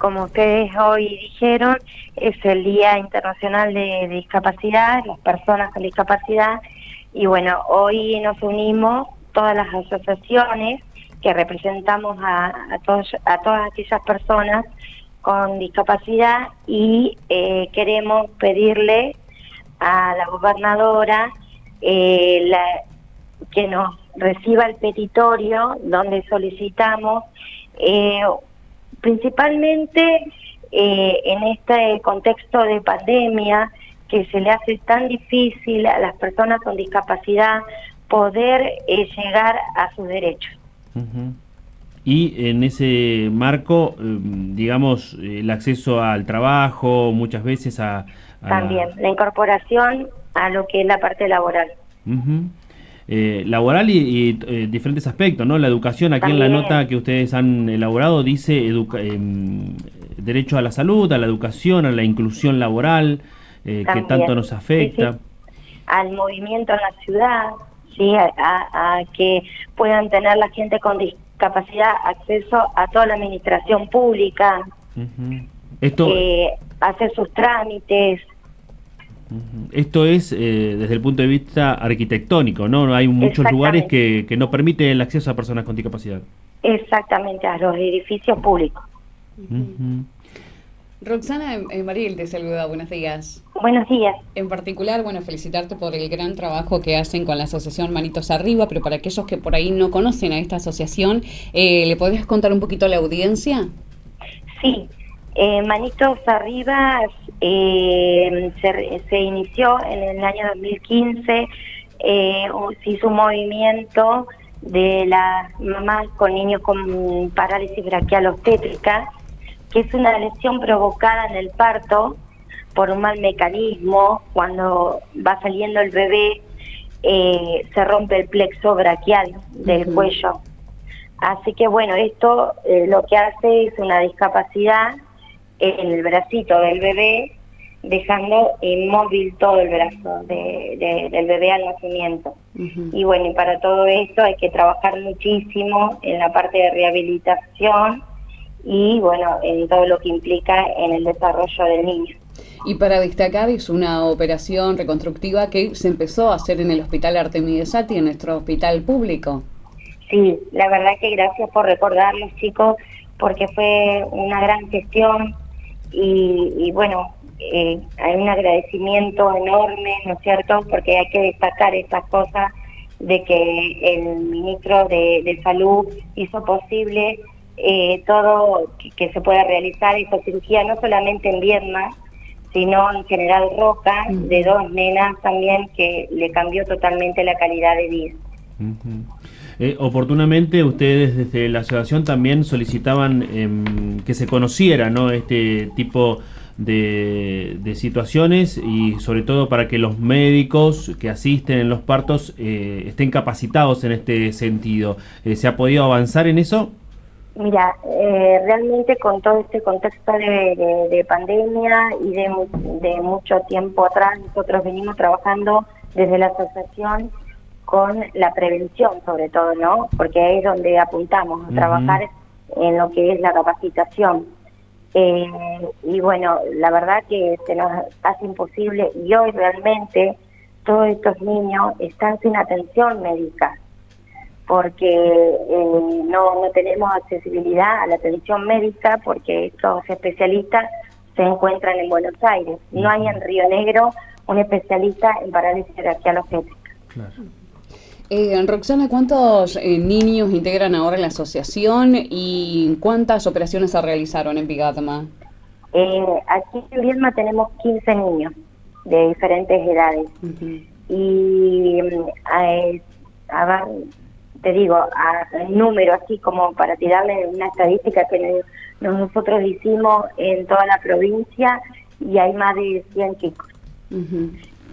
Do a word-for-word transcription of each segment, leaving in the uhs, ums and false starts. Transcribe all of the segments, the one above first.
como ustedes hoy dijeron, es el Día Internacional de, de Discapacidad, las personas con discapacidad, y bueno, hoy nos unimos todas las asociaciones que representamos a, a, todos, a todas aquellas personas con discapacidad y eh, queremos pedirle a la gobernadora eh, la, que nos reciba el petitorio donde solicitamos eh, principalmente eh, en este contexto de pandemia que se le hace tan difícil a las personas con discapacidad poder eh, llegar a sus derechos. Uh-huh. Y en ese marco, eh, digamos, el acceso al trabajo, muchas veces a... a También, la... la incorporación a lo que es la parte laboral. Uh-huh. Eh, laboral y, y eh, diferentes aspectos, ¿no? La educación, aquí También. En la nota que ustedes han elaborado dice educa eh, derecho a la salud, a la educación, a la inclusión laboral, eh, que tanto nos afecta. Sí, sí. Al movimiento en la ciudad, sí, a, a, a que puedan tener la gente con discapacidad acceso a toda la administración pública, uh-huh. Esto... eh, hacer sus trámites. Esto es eh, desde el punto de vista arquitectónico, ¿no? Hay muchos lugares que, que no permiten el acceso a personas con discapacidad. Exactamente, a los edificios públicos. Uh-huh. Roxana, eh, Mariel te saluda, buenos días. Buenos días. En particular, bueno, felicitarte por el gran trabajo que hacen con la asociación Manitos Arriba, pero para aquellos que por ahí no conocen a esta asociación, eh, ¿le podrías contar un poquito a la audiencia? Sí. Eh, Manitos Arriba eh, se, se inició en el año dos mil quince, eh, se hizo un movimiento de las mamás con niños con parálisis braquial obstétrica, que es una lesión provocada en el parto por un mal mecanismo. Cuando va saliendo el bebé eh, se rompe el plexo braquial del uh-huh. cuello. Así que bueno, esto eh, lo que hace es una discapacidad en el bracito del bebé, dejando inmóvil todo el brazo de, de, del bebé al nacimiento. Uh-huh. Y bueno, y para todo esto hay que trabajar muchísimo en la parte de rehabilitación y bueno, en todo lo que implica en el desarrollo del niño. Y para destacar, es una operación reconstructiva que se empezó a hacer en el Hospital Artemio Satti, en nuestro hospital público. Sí, la verdad que gracias por recordarlo, chicos, porque fue una gran gestión. Y, y bueno, eh, hay un agradecimiento enorme, ¿no es cierto? Porque hay que destacar estas cosas de que el ministro de, de Salud hizo posible eh, todo que, que se pueda realizar esa cirugía, no solamente en Viedma, sino en General Roca, uh-huh. de dos nenas también, que le cambió totalmente la calidad de vida. Uh-huh. Eh, oportunamente ustedes desde la asociación también solicitaban eh, que se conociera, ¿no?, este tipo de, de situaciones y sobre todo para que los médicos que asisten en los partos eh, estén capacitados en este sentido. Eh, ¿Se ha podido avanzar en eso? Mira, eh, realmente con todo este contexto de, de, de pandemia y de, de mucho tiempo atrás, nosotros venimos trabajando desde la asociación con la prevención sobre todo, ¿no? Porque ahí es donde apuntamos a uh-huh. trabajar en lo que es la capacitación. Eh, y bueno, la verdad que se nos hace imposible y hoy realmente todos estos niños están sin atención médica porque eh, no, no tenemos accesibilidad a la atención médica porque estos especialistas se encuentran en Buenos Aires. No hay en Río Negro un especialista en parálisis braquial obstétrica. Claro. Eh, Roxana, ¿cuántos eh, niños integran ahora la asociación y cuántas operaciones se realizaron en Viedma? Eh, aquí en Viedma tenemos quince niños de diferentes edades. Uh-huh. Y eh, a ver, te digo, a, un número así como para tirarle una estadística que nosotros hicimos en toda la provincia y hay más de cien chicos. Uh-huh.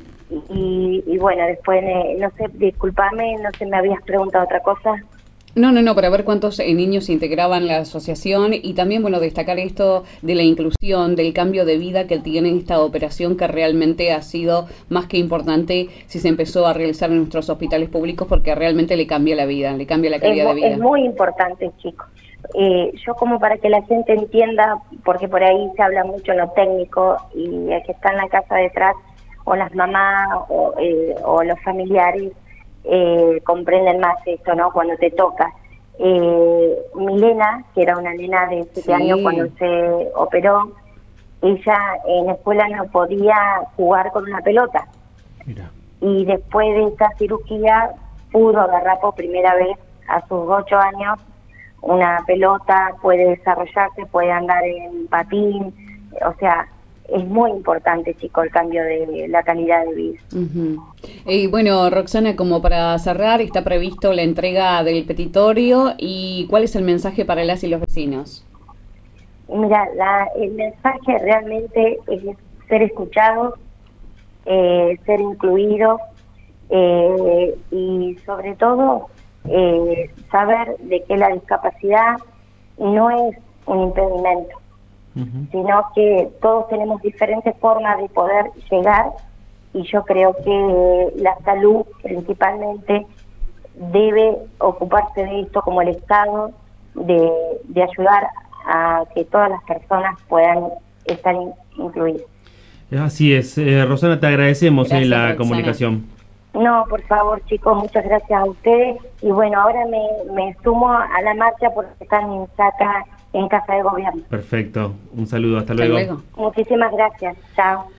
Y, y bueno, después, eh, no sé, discúlpame, no sé, me habías preguntado otra cosa. No, no, no, para ver cuántos eh, niños integraban la asociación y también, bueno, destacar esto de la inclusión, del cambio de vida que tiene esta operación que realmente ha sido más que importante si se empezó a realizar en nuestros hospitales públicos porque realmente le cambia la vida, le cambia la calidad es, de vida. Es muy importante, chicos. Eh, yo como para que la gente entienda, porque por ahí se habla mucho en lo técnico y el que está en la casa detrás, o las mamás o, eh, o los familiares eh, comprenden más esto, ¿no? Cuando te toca. Eh, Milena, que era una nena de siete sí. años cuando se operó, ella en la escuela no podía jugar con una pelota. Mira. Y después de esa cirugía pudo agarrar por primera vez a sus ocho años una pelota, puede desarrollarse, puede andar en patín, o sea, es muy importante, chico, el cambio de la calidad de vida. Uh-huh. Y bueno, Roxana, como para cerrar, está previsto la entrega del petitorio, y ¿cuál es el mensaje para las y los vecinos? Mira, la, el mensaje realmente es ser escuchados, eh, ser incluidos, eh, y sobre todo eh, saber de que la discapacidad no es un impedimento, uh-huh. sino que todos tenemos diferentes formas de poder llegar, y yo creo que la salud principalmente debe ocuparse de esto como el Estado, de, de ayudar a que todas las personas puedan estar in, incluidas. Así es. Eh, Rosana, te agradecemos gracias, eh, la Roxana. comunicación. No, por favor, chicos, muchas gracias a ustedes. Y bueno, ahora me, me sumo a la marcha porque están en Saca, en Casa de Gobierno. Perfecto. Un saludo. Hasta, hasta luego. luego. Muchísimas gracias. Chao.